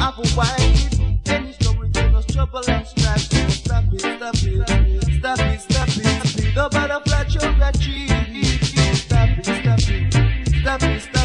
Apple wine, any story to us trouble and strife. Stop it, stop it, stop it, stop it. The butterfly show your cheek. Stop it, stop it, stop it, stop it.